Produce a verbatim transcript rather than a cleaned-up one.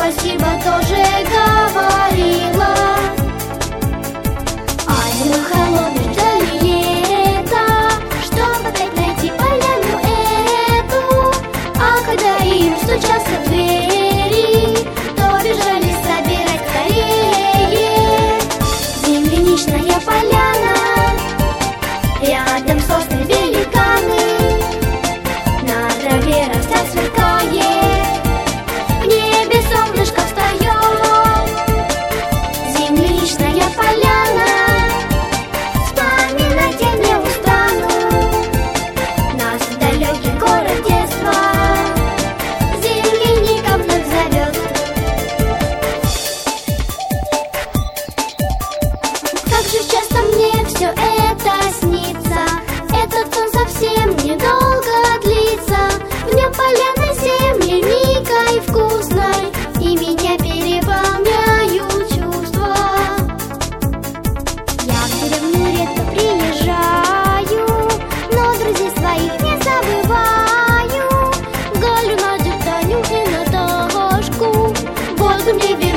спасибо тоже говорила. А зимой холодной ждали лета, чтобы опять найти поляну эту. А когда им стучатся в двери, то бежали собирать скорее. Земляничная поляна, рядом сосны великаны, на траве растят сверкает, в небе солнышко встает. Земляничная поляна, вспоминать я не устану наш далекий город детства. Земляника вновь зовет. Как же часто мне все это снится, этот сон совсем недолго длится. В нем поляна земляникой вкусной, и меня переполняют чувства. Я в деревню редко приезжаю, но друзей своих не забываю. Галю, Надю, Таню и Наташку, Волгу мне